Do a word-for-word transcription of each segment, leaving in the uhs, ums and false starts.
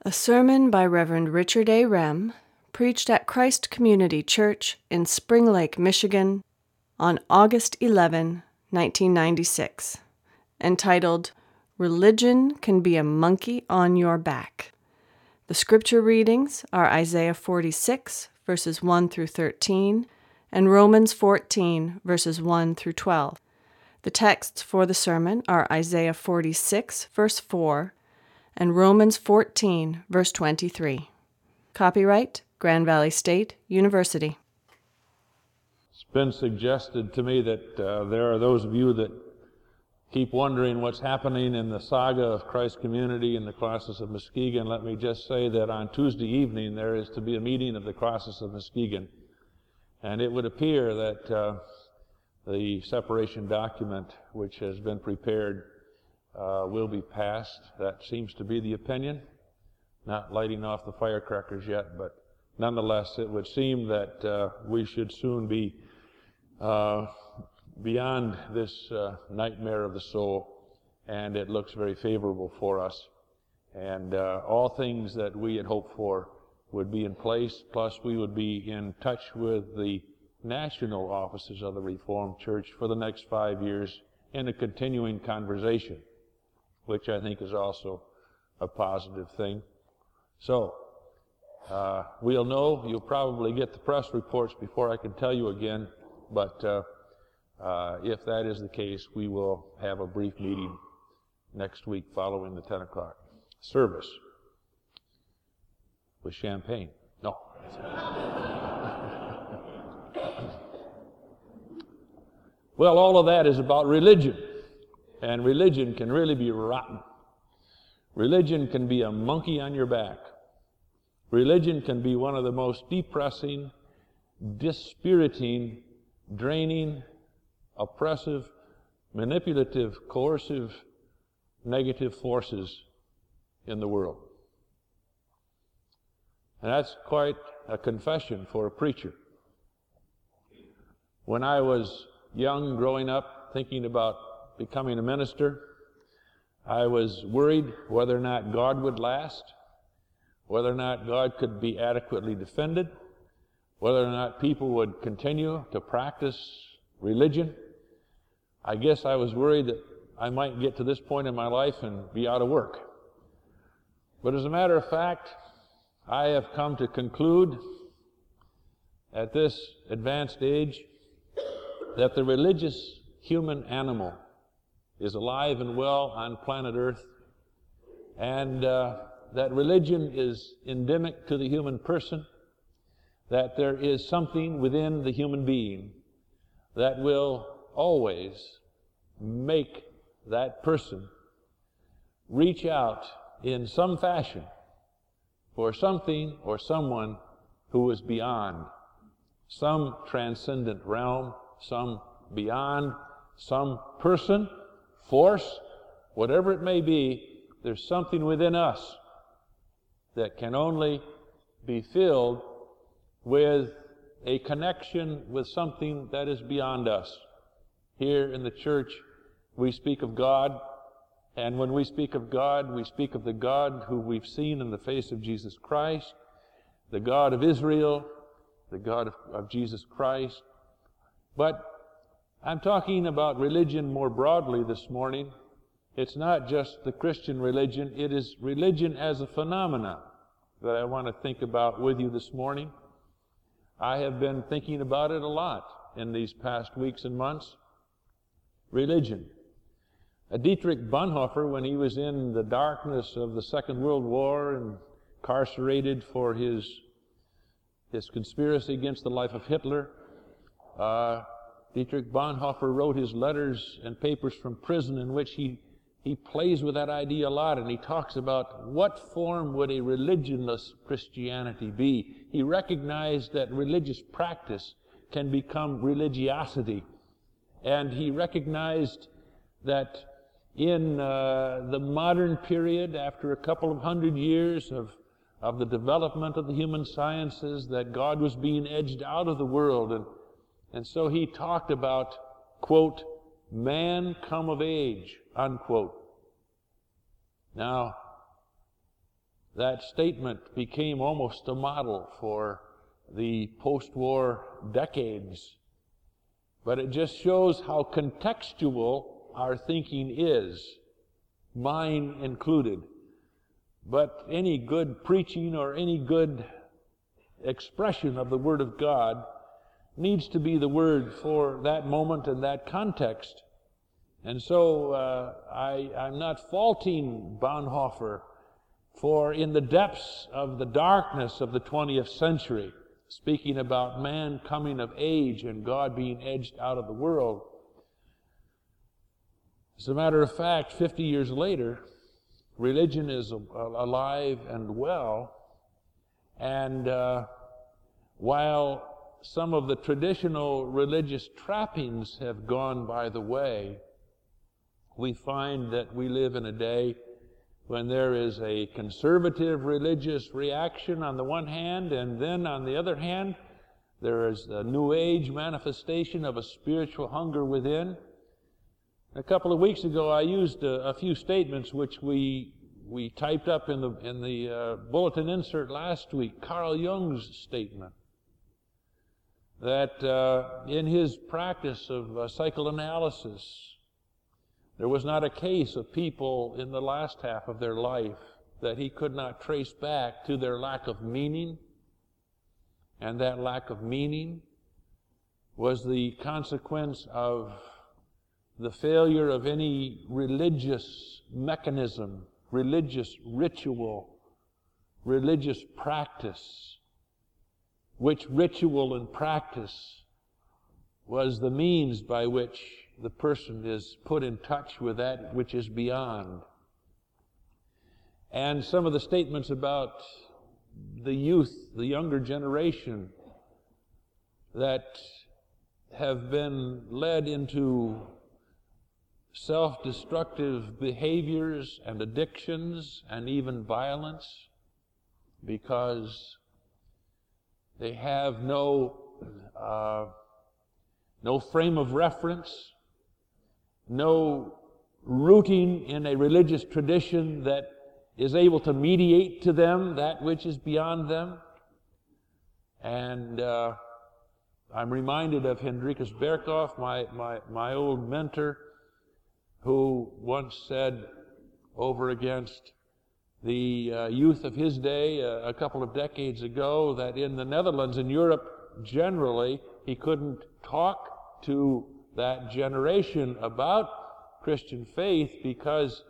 A sermon by Reverend Richard A. Rem, preached at Christ Community Church in Spring Lake, Michigan, on August eleventh, nineteen ninety-six, entitled, Religion Can Be a Monkey on Your Back. The scripture readings are Isaiah forty-six, verses one through thirteen, and Romans fourteen, verses one through twelve. The texts for the sermon are Isaiah forty-six, verse four, and Romans fourteen, verse twenty-three. Copyright, Grand Valley State University. It's been suggested to me that uh, there are those of you that keep wondering what's happening in the saga of Christ Community and the Colossus of Muskegon. Let me just say that on Tuesday evening there is to be a meeting of the Colossus of Muskegon, and it would appear that uh, the separation document which has been prepared Uh, will be passed. That seems to be the opinion. Not lighting off the firecrackers yet, but nonetheless it would seem that uh, we should soon be uh, beyond this uh, nightmare of the soul, and it looks very favorable for us. And uh, all things that we had hoped for would be in place, plus we would be in touch with the national offices of the Reformed Church for the next five years in a continuing conversation, which I think is also a positive thing. So, uh, we'll know. You'll probably get the press reports before I can tell you again, but uh, uh, if that is the case, we will have a brief meeting next week following the ten o'clock service with champagne. No. Well, all of that is about religion. And religion can really be rotten. Religion can be a monkey on your back. Religion can be one of the most depressing, dispiriting, draining, oppressive, manipulative, coercive, negative forces in the world. And that's quite a confession for a preacher. When I was young, growing up, thinking about becoming a minister, I was worried whether or not God would last, whether or not God could be adequately defended, whether or not people would continue to practice religion. I guess I was worried that I might get to this point in my life and be out of work. But as a matter of fact, I have come to conclude at this advanced age that the religious human animal is alive and well on planet Earth, and uh, that religion is endemic to the human person, that there is something within the human being that will always make that person reach out in some fashion for something or someone who is beyond, some transcendent realm, some beyond, some person, force, whatever it may be. There's something within us that can only be filled with a connection with something that is beyond us. Here in the church, we speak of God, and when we speak of God, we speak of the God who we've seen in the face of Jesus Christ, the God of Israel, the God of, of Jesus Christ. But I'm talking about religion more broadly this morning. It's not just the Christian religion, it is religion as a phenomenon that I want to think about with you this morning. I have been thinking about it a lot in these past weeks and months. Religion. Uh, Dietrich Bonhoeffer, when he was in the darkness of the Second World War and incarcerated for his, his conspiracy against the life of Hitler, uh, Dietrich Bonhoeffer wrote his letters and papers from prison in which he, he plays with that idea a lot, and he talks about what form would a religionless Christianity be. He recognized that religious practice can become religiosity, and he recognized that in uh, the modern period, after a couple of hundred years of, of the development of the human sciences, that God was being edged out of the world, and And so he talked about, quote, man come of age, unquote. Now, that statement became almost a model for the post-war decades. But it just shows how contextual our thinking is, mine included. But any good preaching or any good expression of the Word of God needs to be the Word for that moment and that context. And so uh, I, I'm not faulting Bonhoeffer for, in the depths of the darkness of the twentieth century, speaking about man coming of age and God being edged out of the world. As a matter of fact, fifty years later, religion is alive and well, and uh, while some of the traditional religious trappings have gone by the way, we find that we live in a day when there is a conservative religious reaction on the one hand, and then on the other hand, there is a New Age manifestation of a spiritual hunger within. A couple of weeks ago, I used a, a few statements which we we typed up in the in the uh, bulletin insert last week. Carl Jung's statement that uh, in his practice of uh, psychoanalysis, there was not a case of people in the last half of their life that he could not trace back to their lack of meaning, and that lack of meaning was the consequence of the failure of any religious mechanism, religious ritual, religious practice, which ritual and practice was the means by which the person is put in touch with that which is beyond. And some of the statements about the youth, the younger generation, that have been led into self-destructive behaviors and addictions and even violence because they have no uh, no frame of reference, no rooting in a religious tradition that is able to mediate to them that which is beyond them. And uh, I'm reminded of Hendrikus Berkhoff, my, my, my old mentor, who once said over against the uh, youth of his day uh, a couple of decades ago that in the Netherlands and Europe generally, he couldn't talk to that generation about Christian faith because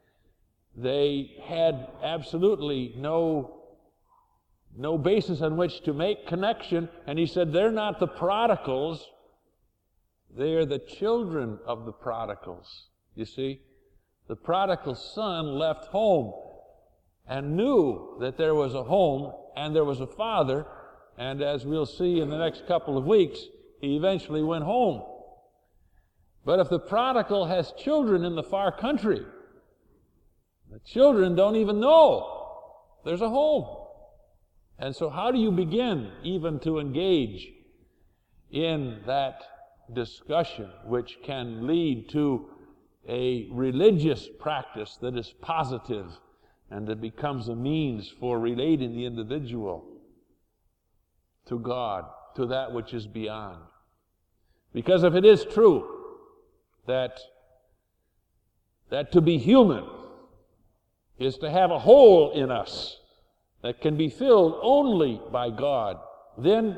they had absolutely no, no basis on which to make connection. And he said, they're not the prodigals, they are the children of the prodigals. You see, the prodigal son left home and knew that there was a home and there was a father, and as we'll see in the next couple of weeks, he eventually went home. But if the prodigal has children in the far country, the children don't even know there's a home. And so how do you begin even to engage in that discussion which can lead to a religious practice that is positive and that becomes a means for relating the individual to God, to that which is beyond? Because if it is true that, that to be human is to have a hole in us that can be filled only by God, then,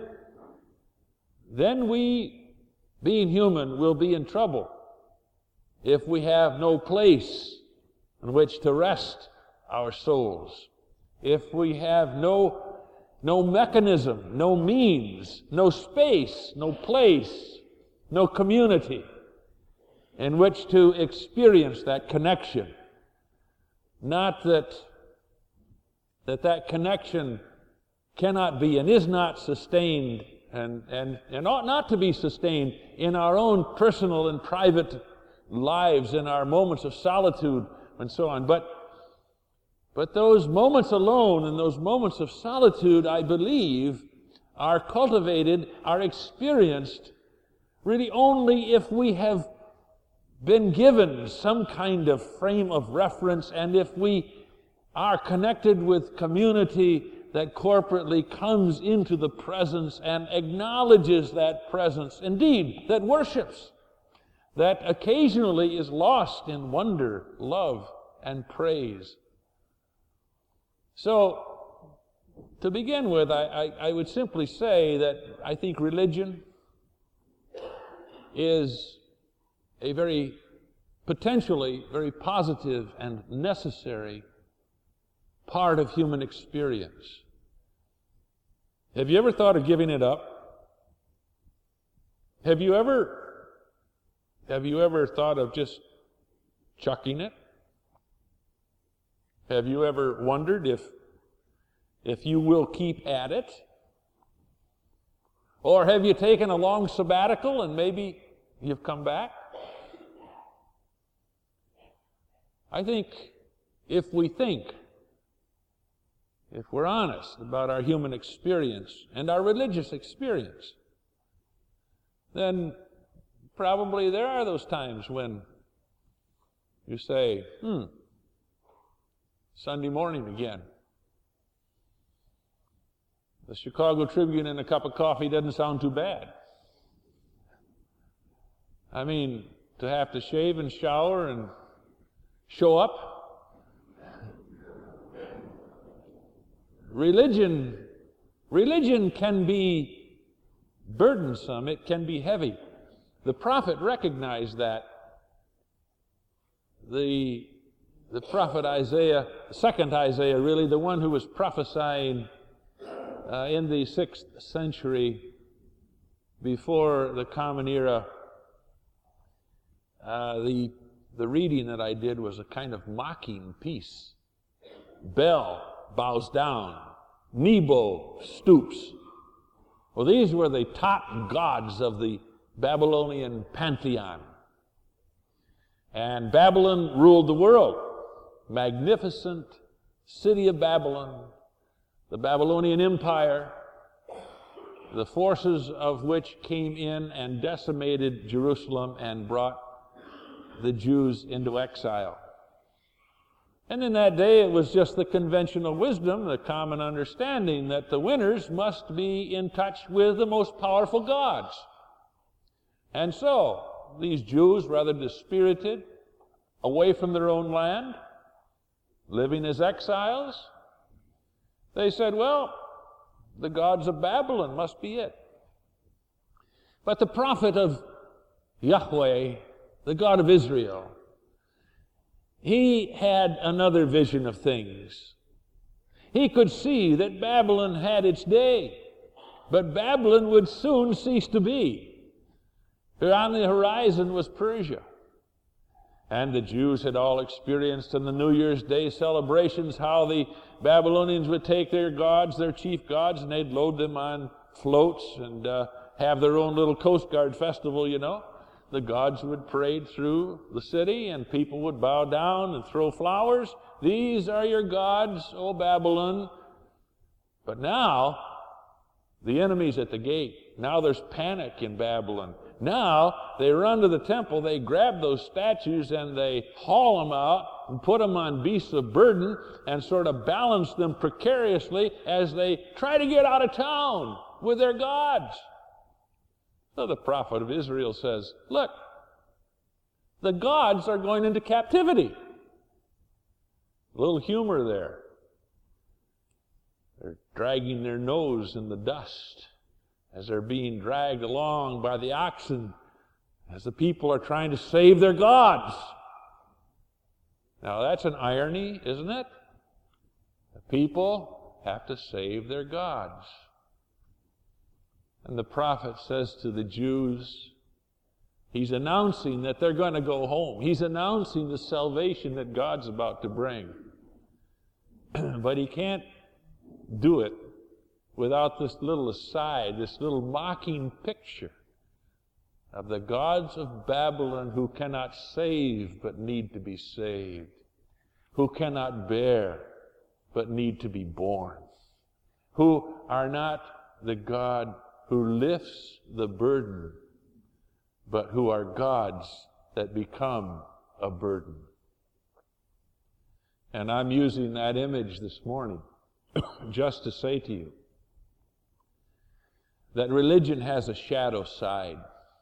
then we, being human, will be in trouble if we have no place in which to rest our souls, if we have no, no mechanism, no means, no space, no place, no community in which to experience that connection. Not that that, that connection cannot be and is not sustained and, and, and ought not to be sustained in our own personal and private lives, in our moments of solitude and so on. But, but those moments alone and those moments of solitude, I believe, are cultivated, are experienced really only if we have been given some kind of frame of reference and if we are connected with community that corporately comes into the presence and acknowledges that presence, indeed, that worships, that occasionally is lost in wonder, love, and praise. So, to begin with, I, I, I would simply say that I think religion is a very, potentially very positive and necessary part of human experience. Have you ever thought of giving it up? Have you ever, have you ever thought of just chucking it? Have you ever wondered if, if you will keep at it? Or have you taken a long sabbatical and maybe you've come back? I think if we think, if we're honest about our human experience and our religious experience, then probably there are those times when you say, hmm, Sunday morning again. The Chicago Tribune and a cup of coffee doesn't sound too bad. I mean, to have to shave and shower and show up. Religion, religion can be burdensome. It can be heavy. The prophet recognized that. The, the prophet Isaiah, the second Isaiah really, the one who was prophesying uh, in the sixth century before the Common Era, uh, the, the reading that I did was a kind of mocking piece. Bel bows down. Nebo stoops. Well, these were the top gods of the Babylonian pantheon. And Babylon ruled the world. Magnificent city of Babylon, the Babylonian Empire, the forces of which came in and decimated Jerusalem and brought the Jews into exile. And in that day, it was just the conventional wisdom, the common understanding that the winners must be in touch with the most powerful gods. And so, these Jews, rather dispirited, away from their own land, living as exiles, they said, well, the gods of Babylon must be it. But the prophet of Yahweh, the God of Israel, he had another vision of things. He could see that Babylon had its day, but Babylon would soon cease to be. For on the horizon was Persia. And the Jews had all experienced in the New Year's Day celebrations how the Babylonians would take their gods, their chief gods, and they'd load them on floats and uh, have their own little Coast Guard festival, you know. The gods would parade through the city, and people would bow down and throw flowers. These are your gods, O Babylon. But now, the enemy's at the gate. Now there's panic in Babylon. Now, they run to the temple, they grab those statues, and they haul them out and put them on beasts of burden and sort of balance them precariously as they try to get out of town with their gods. So the prophet of Israel says, look, the gods are going into captivity. A little humor there. They're dragging their nose in the dust as they're being dragged along by the oxen, as the people are trying to save their gods. Now that's an irony, isn't it? The people have to save their gods. And the prophet says to the Jews, he's announcing that they're going to go home. He's announcing the salvation that God's about to bring. But he can't do it without this little aside, this little mocking picture of the gods of Babylon who cannot save but need to be saved, who cannot bear but need to be born, who are not the God who lifts the burden, but who are gods that become a burden. And I'm using that image this morning just to say to you that religion has a shadow side,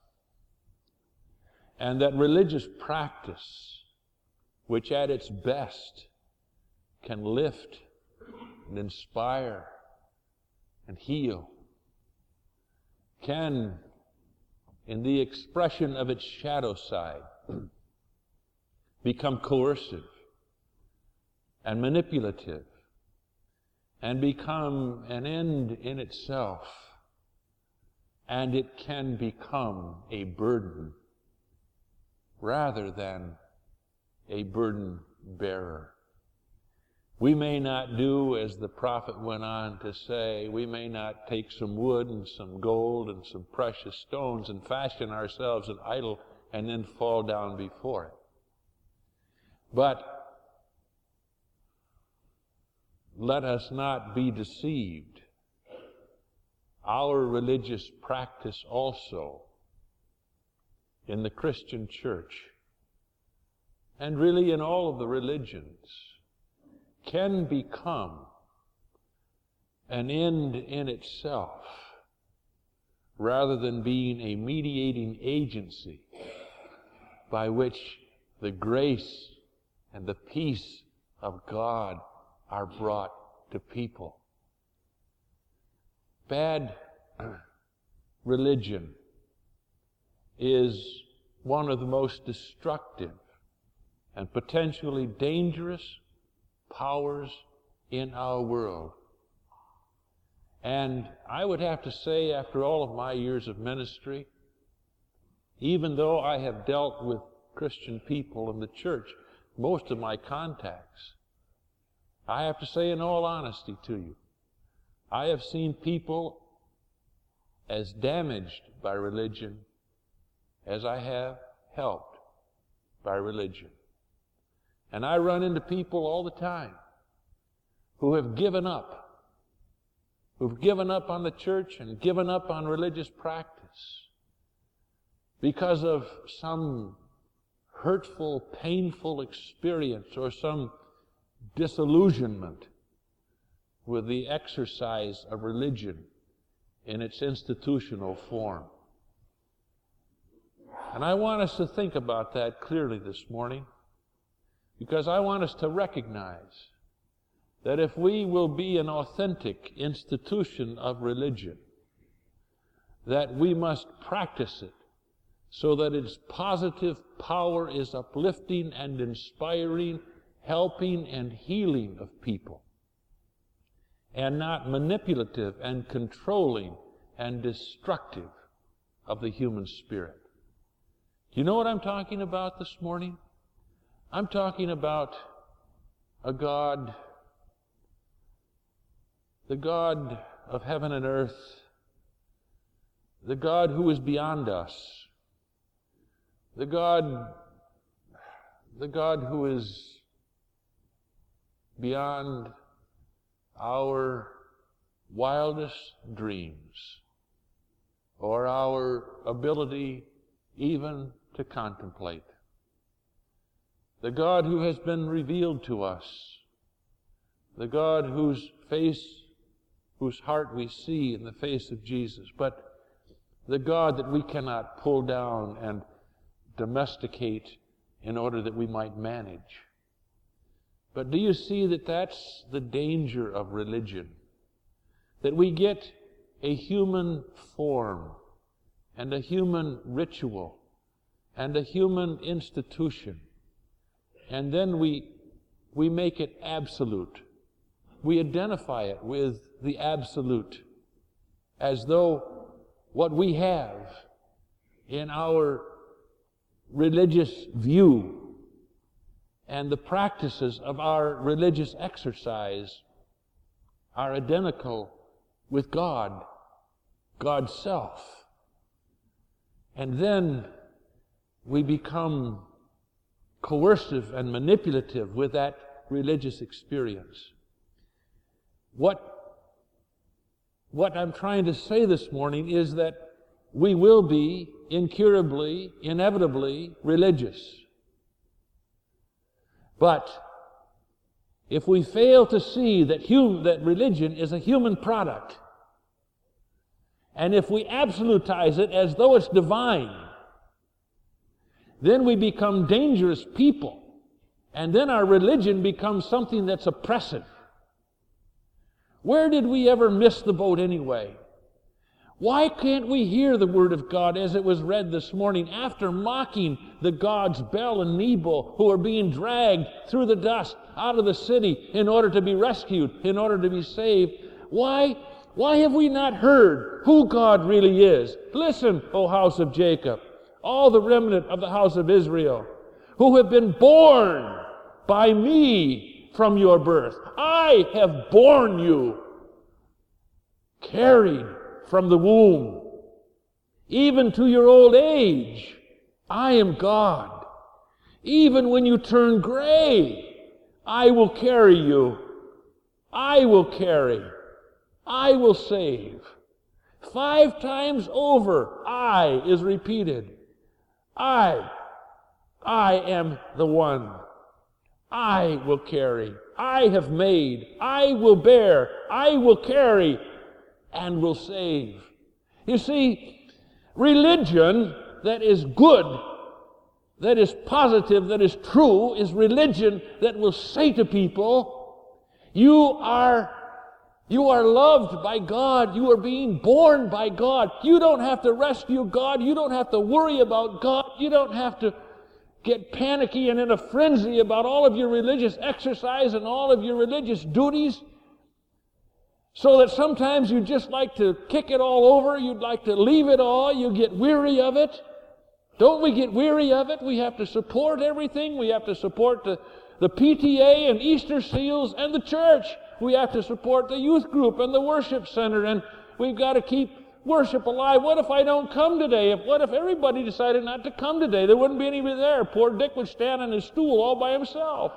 and that religious practice, which at its best can lift and inspire and heal, can, in the expression of its shadow side, become coercive and manipulative and become an end in itself, and it can become a burden rather than a burden bearer. We may not do, as the prophet went on to say, we may not take some wood and some gold and some precious stones and fashion ourselves an idol and then fall down before it. But let us not be deceived. Our religious practice also in the Christian church, and really in all of the religions, can become an end in itself rather than being a mediating agency by which the grace and the peace of God are brought to people. Bad religion is one of the most destructive and potentially dangerous powers in our world. And I would have to say, after all of my years of ministry, even though I have dealt with Christian people in the church, most of my contacts, I have to say in all honesty to you, I have seen people as damaged by religion as I have helped by religion. And I run into people all the time who have given up, who've given up on the church and given up on religious practice because of some hurtful, painful experience or some disillusionment with the exercise of religion in its institutional form. And I want us to think about that clearly this morning, because I want us to recognize that if we will be an authentic institution of religion, that we must practice it so that its positive power is uplifting and inspiring, helping and healing of people, and not manipulative and controlling and destructive of the human spirit. Do you know what I'm talking about this morning? I'm talking about a God, the God of heaven and earth, the God who is beyond us, the God, the God who is beyond our wildest dreams or our ability even to contemplate. The God who has been revealed to us, the God whose face, whose heart we see in the face of Jesus, but the God that we cannot pull down and domesticate in order that we might manage. But do you see that that's the danger of religion? That we get a human form and a human ritual and a human institution, and then we we make it absolute. We identify it with the absolute, as though what we have in our religious view and the practices of our religious exercise are identical with God, God's self. And then we become coercive and manipulative with that religious experience. What, what I'm trying to say this morning is that we will be incurably, inevitably religious. But if we fail to see that, hum- that religion is a human product, and if we absolutize it as though it's divine, then we become dangerous people. And then our religion becomes something that's oppressive. Where did we ever miss the boat anyway? Why can't we hear the Word of God as it was read this morning after mocking the gods Bel and Nebo, who are being dragged through the dust out of the city in order to be rescued, in order to be saved? Why, why have we not heard who God really is? Listen, O house of Jacob, all the remnant of the house of Israel, who have been born by me from your birth. I have borne you, carried from the womb, even to your old age. I am God. Even when you turn gray, I will carry you. I will carry. I will save. Five times over, I is repeated. I, I am the one. I will carry. I have made. I will bear. I will carry and will save. You see, religion that is good, that is positive, that is true, is religion that will say to people, you are, you are loved by God. You are being born by God. You don't have to rescue God. You don't have to worry about God. You don't have to get panicky and in a frenzy about all of your religious exercise and all of your religious duties, so that sometimes you just like to kick it all over. You'd like to leave it all. You get weary of it. Don't we get weary of it? We have to support everything. We have to support the, the P T A and Easter Seals and the church. We have to support the youth group and the worship center, and we've got to keep worship alive. What if I don't come today? If, what if everybody decided not to come today? There wouldn't be anybody there. Poor Dick would stand on his stool all by himself.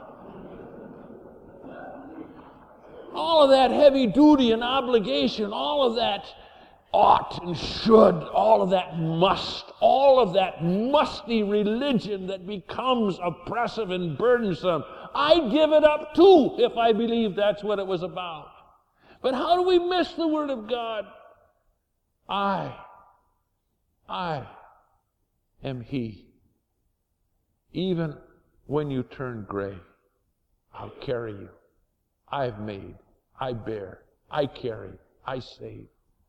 All of that heavy duty and obligation, all of that ought and should, all of that must, all of that musty religion that becomes oppressive and burdensome, I'd give it up too if I believed that's what it was about. But how do we miss the Word of God? I, I am He. Even when you turn gray, I'll carry you. I've made, I bear, I carry, I save.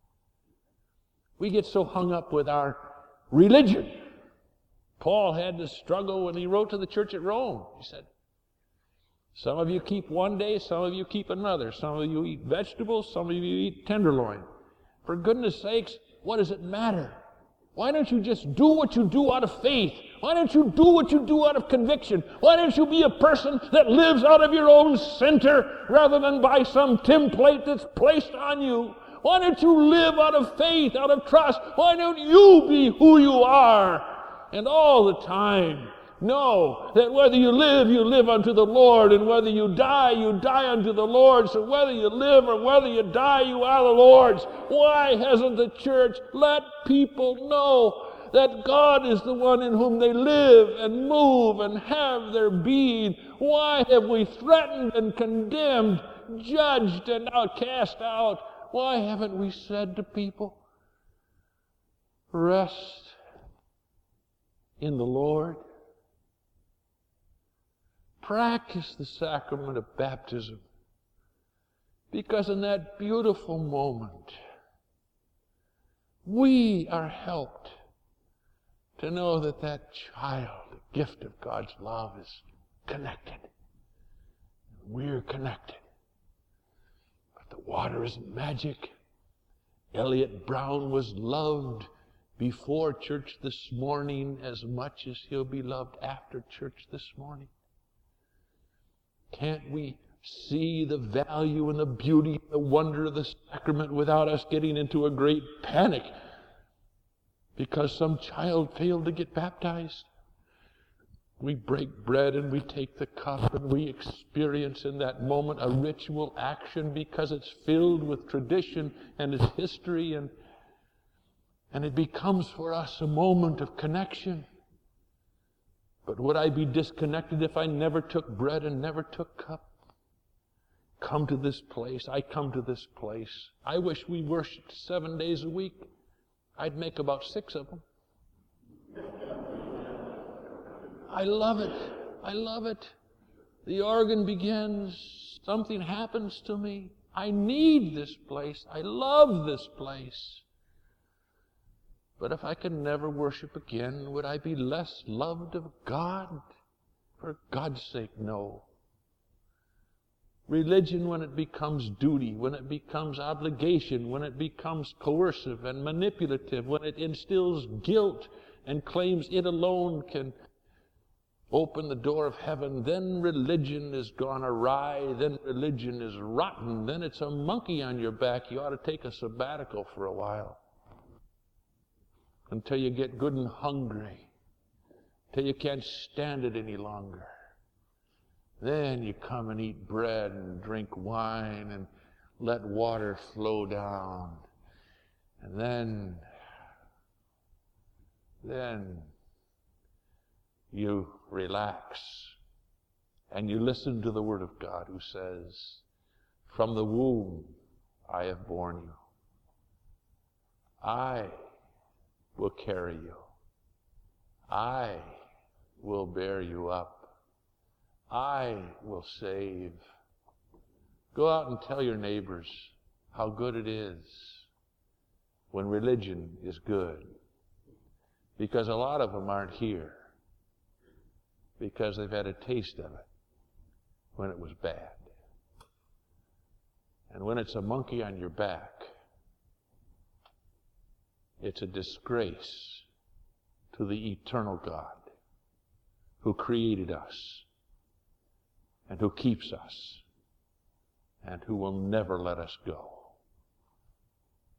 We get so hung up with our religion. Paul had to struggle when he wrote to the church at Rome. He said, some of you keep one day, some of you keep another. Some of you eat vegetables, some of you eat tenderloin. For goodness sakes, what does it matter? Why don't you just do what you do out of faith? Why don't you do what you do out of conviction? Why don't you be a person that lives out of your own center rather than by some template that's placed on you? Why don't you live out of faith, out of trust? Why don't you be who you are? And all the time, know that whether you live, you live unto the Lord, and whether you die, you die unto the Lord. So whether you live or whether you die, you are the Lord's. Why hasn't the church let people know that God is the one in whom they live and move and have their being? Why have we threatened and condemned, judged and out, cast out? Why haven't we said to people, rest in the Lord? Practice the sacrament of baptism, because in that beautiful moment, we are helped to know that that child, the gift of God's love, is connected. We're connected. But the water isn't magic. Elliot Brown was loved before church this morning as much as he'll be loved after church this morning. Can't we see the value and the beauty and the wonder of the sacrament without us getting into a great panic because some child failed to get baptized? We break bread and we take the cup and we experience in that moment a ritual action because it's filled with tradition and its history, and, and it becomes for us a moment of connection. But would I be disconnected if I never took bread and never took cup? come to this place. I come to this place. I wish we worshiped seven days a week. I'd make about six of them. I love it. I love it. The organ begins. Something happens to me. I need this place. I love this place. But if I can never worship again, would I be less loved of God? For God's sake, no. Religion, when it becomes duty, when it becomes obligation, when it becomes coercive and manipulative, when it instills guilt and claims it alone can open the door of heaven, then religion is gone awry, then religion is rotten, then it's a monkey on your back. You ought to take a sabbatical for a while until you get good and hungry, till you can't stand it any longer. Then you come and eat bread and drink wine and let water flow down. And then, then you relax and you listen to the Word of God, who says, from the womb I have borne you. I will carry you. I will bear you up. I will save. Go out and tell your neighbors how good it is when religion is good. Because a lot of them aren't here because they've had a taste of it when it was bad. And when it's a monkey on your back, it's a disgrace to the eternal God who created us and who keeps us and who will never let us go.